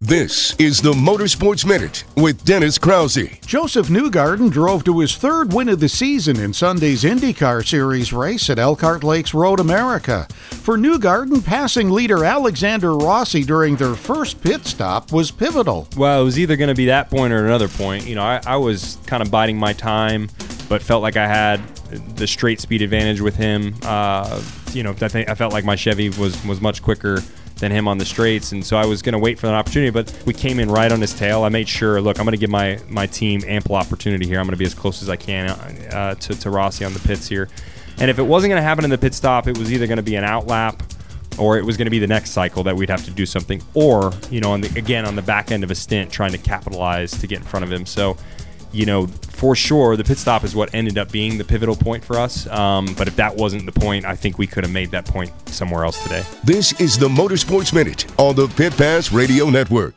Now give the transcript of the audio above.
This is the Motorsports Minute with Dennis Krause. Joseph Newgarden drove to his third win of the season in Sunday's IndyCar Series race at Elkhart Lakes Road America. For Newgarden, passing leader Alexander Rossi during their first pit stop was pivotal. Well, it was either going to be that point or another point. I was kind of biding my time, but felt like I had the straight speed advantage with him. I felt like my Chevy was much quicker than him on the straights, and so I was going to wait for an opportunity, but we came in right on his tail. I made sure, look, I'm going to give my team ample opportunity here. I'm going to be as close as I can to Rossi on the pits here. And if it wasn't going to happen in the pit stop, it was either going to be an out lap or it was going to be the next cycle that we'd have to do something, or, on the back end of a stint trying to capitalize to get in front of him. So, for sure, the pit stop is what ended up being the pivotal point for us. But if that wasn't the point, I think we could have made that point somewhere else today. This is the Motorsports Minute on the Pit Pass Radio Network.